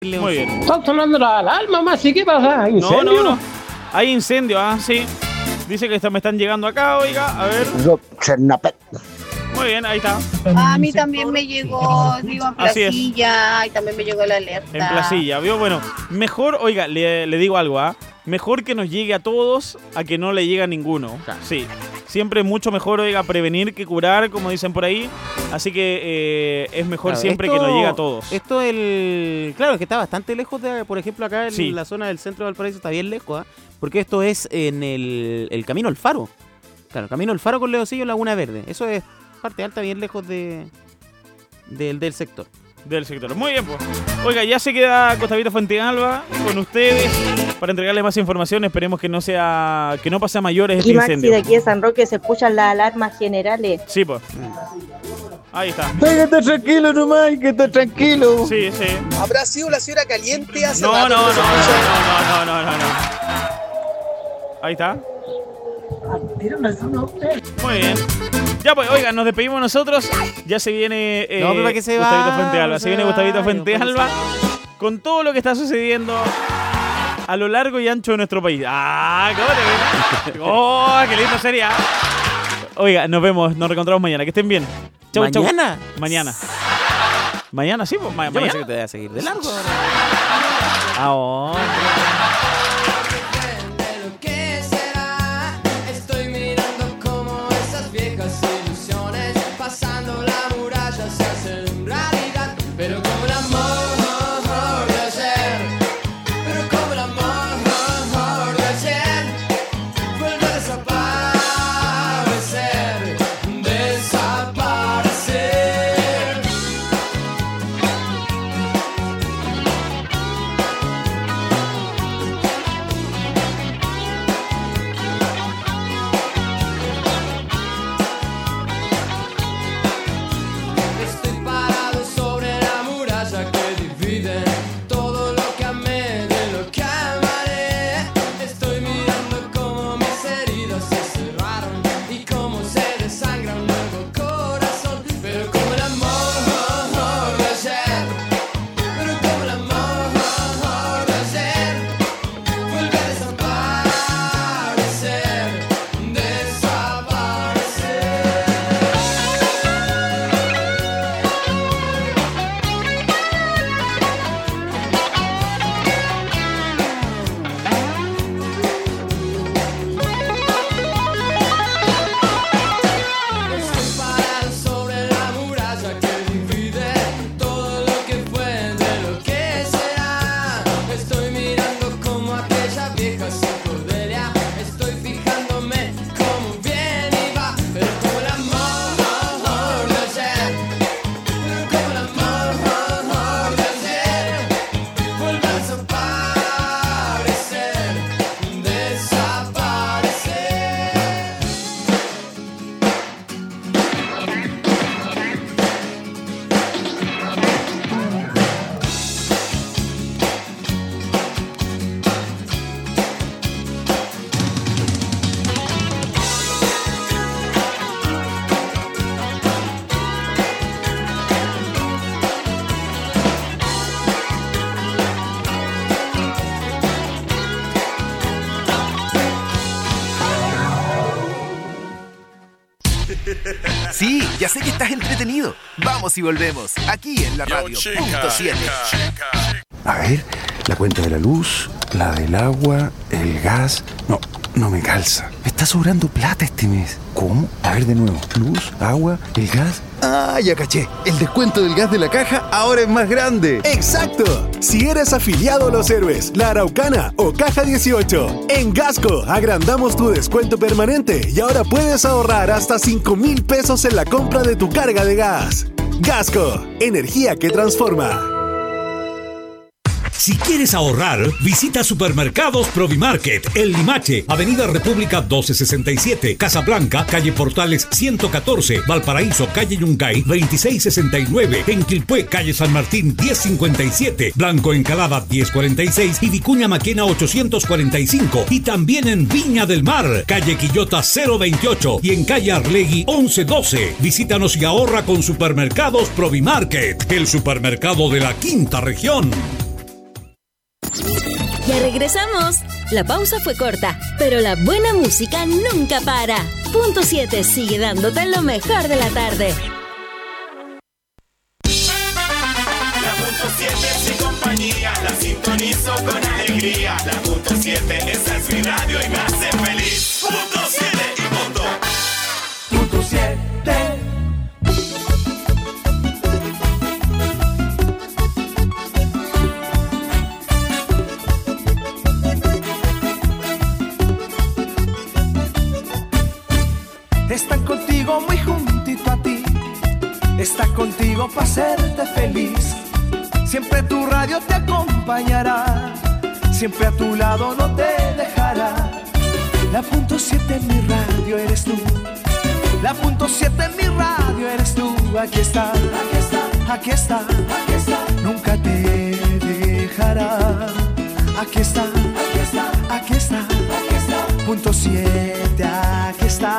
Muy bien. Están sonando la alarma, Masi, ¿qué pasa? ¿Incendio? No. Hay incendio, sí. Dice que me están llegando acá, oiga, a ver. Muy bien, ahí está. A mí también me llegó, vivo en Así es. Placilla, y también me llegó la alerta. En Placilla, ¿vio? Bueno, mejor, oiga, le digo algo, mejor que nos llegue a todos a que no le llegue a ninguno. Sí. Siempre mucho mejor, oiga, prevenir que curar, como dicen por ahí. Así que es mejor siempre que nos llegue a todos. Claro, es que está bastante lejos de, por ejemplo, acá en Sí. la zona del centro de Valparaíso está bien lejos, porque esto es en el Camino al Faro. Claro, Camino al Faro con Leoncillo, Laguna Verde. Eso es parte alta, bien lejos del sector. Del sector. Muy bien, pues. Oiga, ya se queda Costa Vita Fuente Alba con ustedes para entregarles más información. Esperemos que no pase a mayores este Y Maxi, incendio. de aquí de San Roque se escuchan las alarmas generales. Sí, pues. Ahí está. Quédate tranquilo nomás, que está tranquilo. Sí. ¿Habrá sido la señora caliente hace No. rato? Ahí está. Muy bien. Ya pues, oiga, nos despedimos nosotros. Ya se viene ¿para qué se va? Gustavito Fuente Alba. Se viene Gustavito Fuente ¿Para qué se Alba con todo lo que está sucediendo a lo largo y ancho de nuestro país. ¿Cómo te ves? ¡Oh, qué lindo sería! Oiga, nos reencontramos mañana. Que estén bien. Chau, chau. ¿Mañana? Mañana, sí, pues. Yo Mañana. pensé que te voy a seguir de largo ahora. Estoy mirando como esas viejas ilusiones pasando la muralla se hacen realidad, pero como el amor de ayer, pero como el amor de ayer vuelve a desaparecer. Estoy parado sobre la muralla que divide todo lo que amé de lo que amaré. Estoy mirando cómo mis heridas se cerraron y cómo se desangra un nuevo corazón. Pero como el amor de ayer, pero como el amor de ayer vuelve a desaparecer, Estoy parado sobre la muralla que divide todo lo que fue de lo que será. Estoy mirando como aquella vieja psicodelia. Estoy fijándome cómo viene y va, pero como el amor de ayer, pero como el amor de ayer vuelve a desaparecer, Sí, ya sé que estás entretenido. Vamos y volvemos, aquí en la radio. Punto 7. A ver, la cuenta de la luz, la del agua, el gas. No me calza. Me está sobrando plata este mes. ¿Cómo? A ver de nuevo. Luz, agua, el gas. Ah, ya caché. El descuento del gas de la caja ahora es más grande. ¡Exacto! Si eres afiliado a Los Héroes, La Araucana o Caja 18, en Gasco agrandamos tu descuento permanente y ahora puedes ahorrar hasta 5,000 pesos en la compra de tu carga de gas. Gasco, energía que transforma. Si quieres ahorrar, visita Supermercados Provimarket, El Limache, Avenida República 1267, Casablanca, Calle Portales 114, Valparaíso, Calle Yungay 2669, en Quilpué, Calle San Martín 1057, Blanco Encalada 1046 y Vicuña Maquena 845, y también en Viña del Mar, Calle Quillota 028 y en Calle Arlegui 1112. Visítanos y ahorra con Supermercados Provimarket, el supermercado de la quinta región. Ya regresamos. La pausa fue corta, pero la buena música nunca para. Punto 7 sigue dándote lo mejor de la tarde. La punto 7 es mi compañía, la sintonizo con alegría. La punto 7, esa es mi radio y me hace feliz. Punto 7 y punto. Punto 7. Están contigo muy juntito a ti, está contigo para hacerte feliz. Siempre tu radio te acompañará, siempre a tu lado no te dejará. La punto 7 en mi radio eres tú, la punto 7 en mi radio eres tú. Aquí está, aquí está, aquí está, aquí está. Nunca te dejará. Aquí está, aquí está, aquí está, aquí está. Punto 7, aquí está.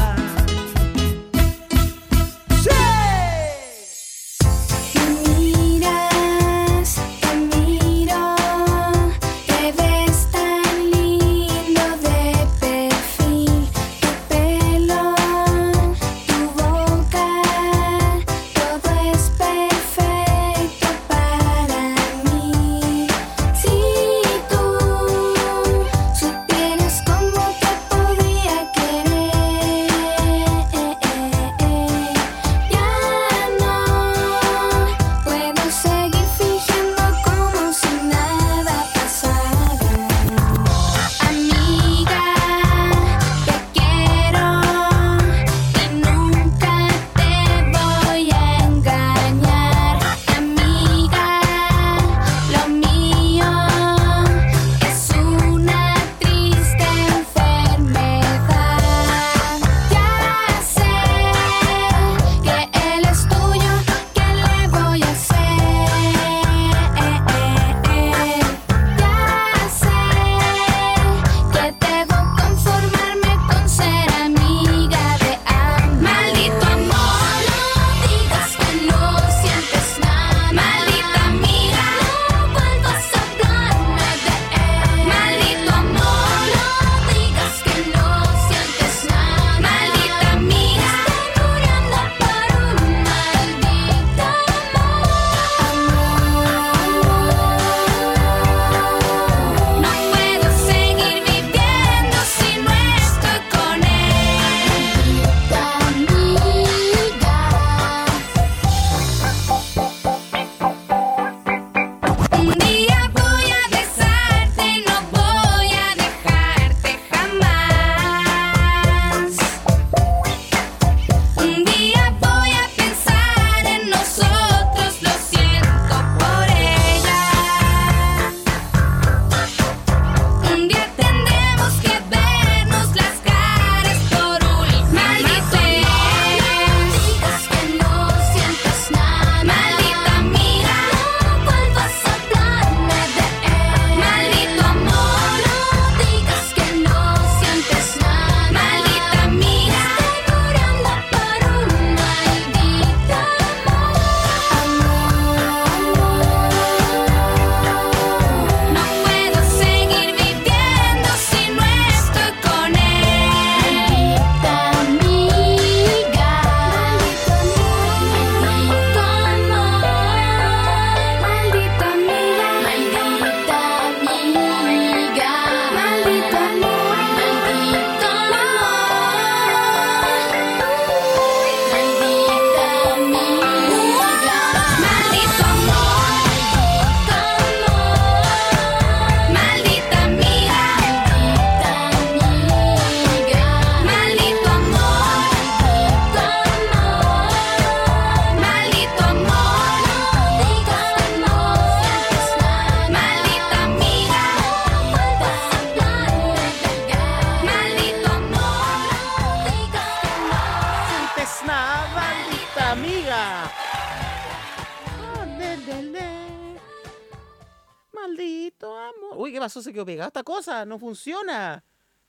Uy, ¿qué pasó? Se quedó pegada esta cosa, no funciona.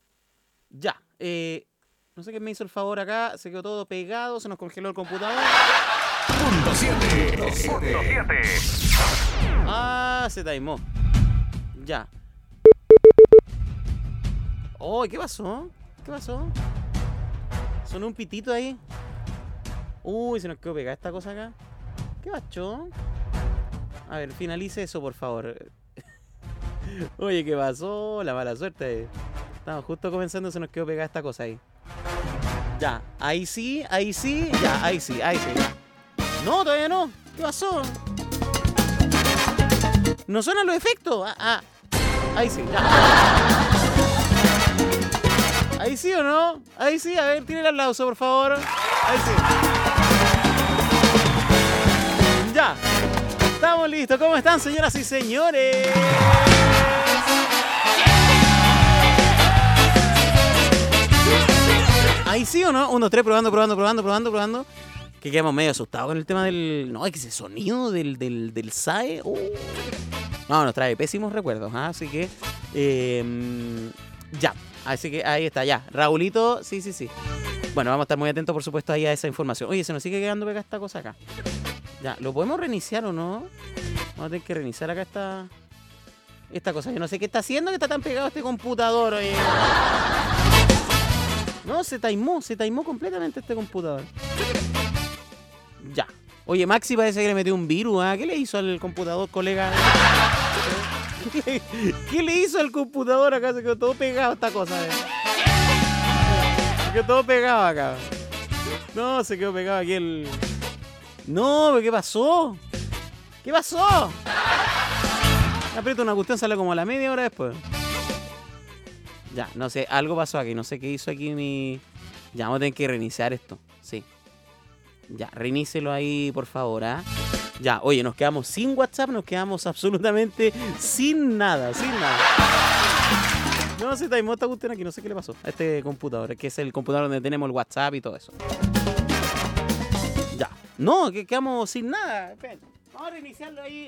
Ya, no sé quién me hizo el favor acá, se quedó todo pegado, se nos congeló el computador. Punto 7. Ah, se taimó. Ya. Oh, ¿qué pasó? ¿Qué pasó? Sonó un pitito ahí. Uy, se nos quedó pegada esta cosa acá. ¿Qué pasó? A ver, finalice eso, por favor. Oye, ¿qué pasó? La mala suerte. Estamos justo comenzando, se nos quedó pegada esta cosa ahí. Ya, ahí sí, ya, ahí sí, ya. No, todavía no. ¿Qué pasó? ¿No suenan los efectos? Ahí sí, ya. ¿Ahí sí o no? Ahí sí, a ver, tiene el aplauso, por favor. Ahí sí. Ya. Estamos listos. ¿Cómo están, señoras y señores? ¿Ahí sí o no? 1, 2, 3, probando. Que quedamos medio asustados con el tema del... No, es que ese sonido del SAE... No, nos trae pésimos recuerdos, ¿ah? Así que... ya. Así que ahí está, ya. Raulito, sí. Bueno, vamos a estar muy atentos, por supuesto, ahí a esa información. Oye, se nos sigue quedando pegada esta cosa acá. Ya, ¿lo podemos reiniciar o no? Vamos a tener que reiniciar acá esta cosa. Yo no sé qué está haciendo, que está tan pegado este computador, oye. No, se taimó completamente este computador. Ya. Oye, Maxi parece que le metió un virus, ¿ah? ¿Qué le hizo al computador, colega? ¿Qué le hizo al computador acá? Se quedó todo pegado esta cosa, Se quedó todo pegado acá. No, se quedó pegado aquí el... No, ¿pero qué pasó? ¿Qué pasó? Aprieto una cuestión, sale como a la media hora después. Ya, no sé, algo pasó aquí. No sé qué hizo aquí mi... Ya, vamos a tener que reiniciar esto. Sí. Ya, reinícelo ahí, por favor, ¿ah? Ya, oye, nos quedamos sin WhatsApp, nos quedamos absolutamente sin nada. No, se taimó esta cuestión aquí, no sé qué le pasó a este computador, que es el computador donde tenemos el WhatsApp y todo eso. Ya. No, que quedamos sin nada. Espera. Vamos a reiniciarlo ahí.